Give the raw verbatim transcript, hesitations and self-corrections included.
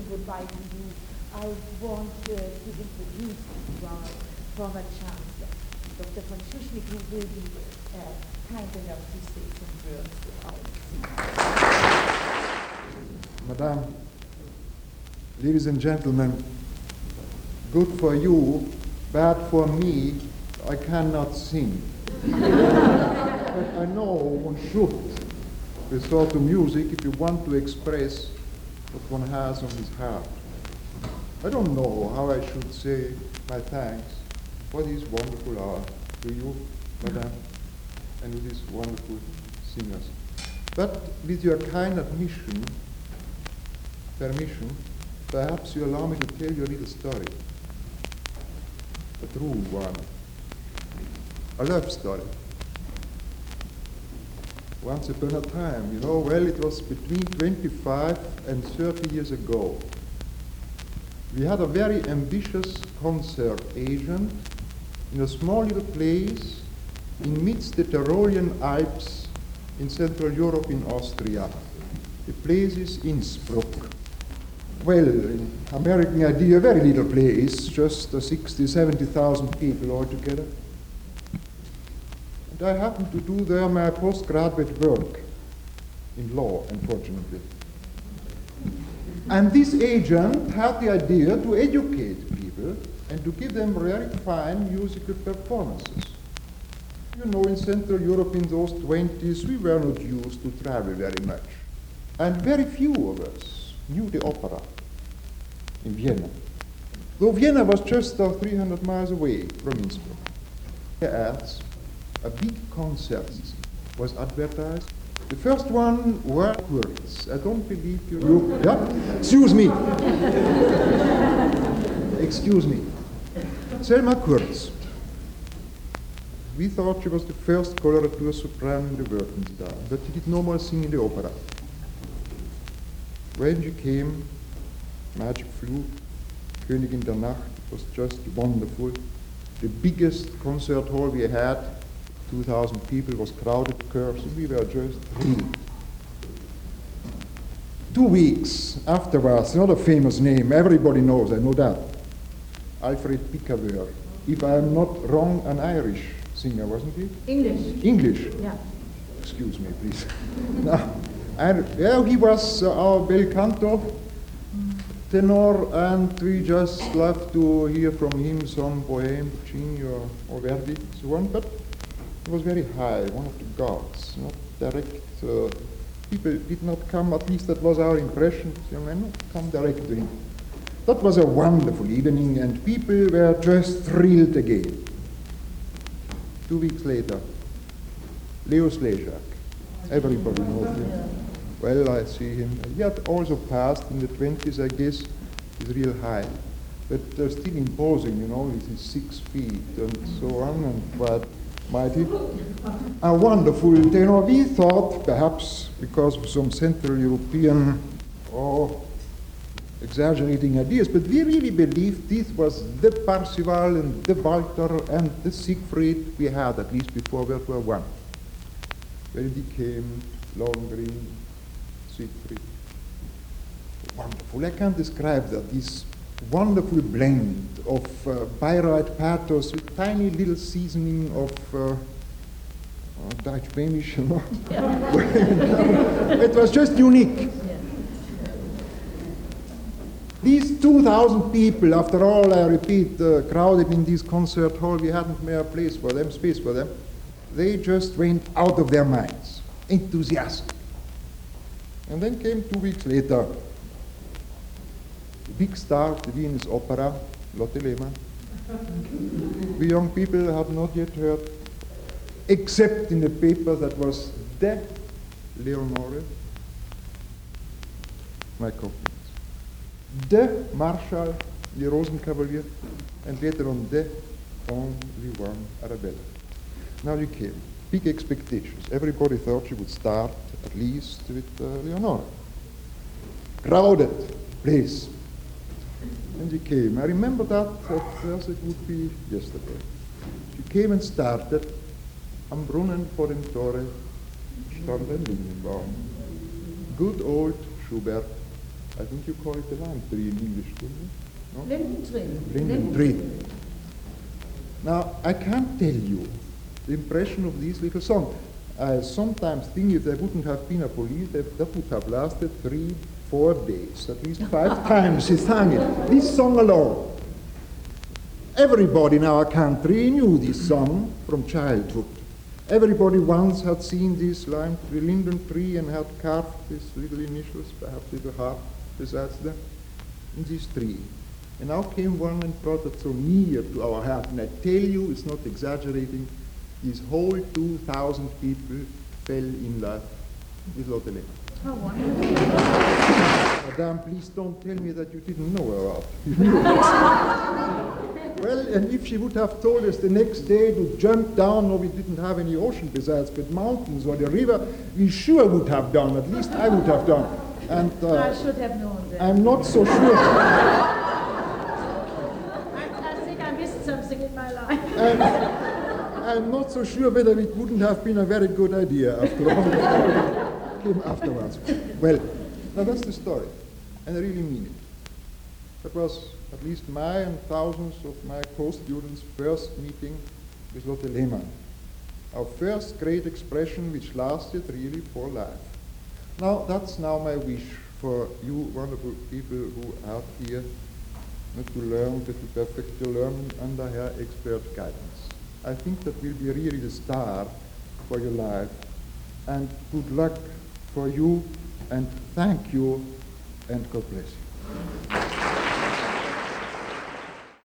goodbye to you, I want uh, to introduce you to our former chancellor, Doctor von Schuschnigg, who will be uh, kind enough to say some words to our Madame, ladies and gentlemen, good for you, bad for me, I cannot sing. But I know one should resort to music if you want to express what one has on his heart. I don't know how I should say my thanks for this wonderful hour to you, Madame, and to these wonderful singers. But with your kind admission, permission, perhaps you allow me to tell you a little story. A true one. A love story. Once upon a time, you know, well, it was between twenty-five and thirty years ago. We had a very ambitious concert agent in a small little place in midst the Tyrolean Alps in Central Europe in Austria. The place is Innsbruck. Well, in American idea, a very little place, just uh, sixty, seventy thousand people altogether. And I happened to do there my postgraduate work in law, unfortunately. And this agent had the idea to educate people and to give them very fine musical performances. You know, in Central Europe in those twenties, we were not used to travel very much. And very few of us knew the opera in Vienna. Though Vienna was just uh, three hundred miles away from Innsbruck. And a big concert was advertised. The first one were Kurz. I don't believe you know. Yeah? Excuse me. Excuse me. Selma Kurz. We thought she was the first coloratura soprano in the world, but she did no more sing in the opera. When she came, Magic Flute, Königin der Nacht, it was just wonderful. The biggest concert hall we had, two thousand people, was crowded curves, and we were just thrilled. Two weeks afterwards, another famous name, everybody knows, I know that, Alfred Pickaver. If I am not wrong, an Irish singer, wasn't he? English. English? Yeah. Excuse me, please. No. And yeah, he was uh, our bel canto tenor, and we just love to hear from him some poem, Puccini or, or Verdi, so on. But he was very high, one of the gods, not direct. Uh, people did not come, at least that was our impression. You know, not come direct to him. That was a wonderful evening, and people were just thrilled again. Two weeks later, Leo Slezak. Everybody knows him. Well, I see him. He had also passed in the twenties, I guess. He's real high. But uh, still imposing, you know, he's six feet and so on, and quite mighty. A wonderful tenor. We thought, perhaps because of some Central European or exaggerating ideas, but we really believed this was the Parzival and the Walter and the Siegfried we had, at least before World War One. When he came, Lohengrin, Siegfried. Wonderful. I can't describe that. This wonderful blend of uh, Bayreuth pathos with tiny little seasoning of uh, uh, Dutch Bamish, you know. It was just unique. Yeah. These two thousand people, after all, I repeat, uh, crowded in this concert hall, we hadn't made a place for them, space for them. They just went out of their minds, enthusiastic. And then came two weeks later, the big star of the Viennese opera, Lotte Lehmann. We young people had not yet heard, except in the paper that was the Leonore, my compliments. The Marshal, the Rosenkavalier, and later on the only one Arabella. Now you came. Big expectations. Everybody thought she would start at least with uh, Leonore. Crowded place. And she came. I remember that as it would be yesterday. She came and started Am Brunnen vor dem Tore stand ein Lindenbaum. Good old Schubert, I think you call it the lime tree in English, don't you? No? Linden tree. Linden tree. Now, I can't tell you the impression of this little song. I sometimes think if there wouldn't have been a police, that, that would have lasted three, four days. At least five times she sang it. This song alone. Everybody in our country knew this song from childhood. Everybody once had seen this lime tree, linden tree, and had carved these little initials, perhaps little heart besides them, in this tree. And now came one and brought it so near to our heart. And I tell you, it's not exaggerating, these whole two thousand people fell in love with Lotte Lehmann. How wonderful. Madame, please don't tell me that you didn't know her art. You knew it. Well, and if she would have told us the next day to jump down, or we didn't have any ocean besides, but mountains or the river, we sure would have done. At least I would have done. And uh, I should have known that. I'm not so sure. I, I think I missed something in my life. I'm, I'm not so sure whether it wouldn't have been a very good idea after all that came afterwards. Well, now that's the story, and I really mean it. That was at least my and thousands of my co-students' first meeting with Lotte Lehmann. Our first great expression which lasted really for life. Now, that's now my wish for you wonderful people who are here, not to learn, but to perfect to learn under her expert guidance. I think that will be really the star for your life. And good luck for you, and thank you, and God bless you.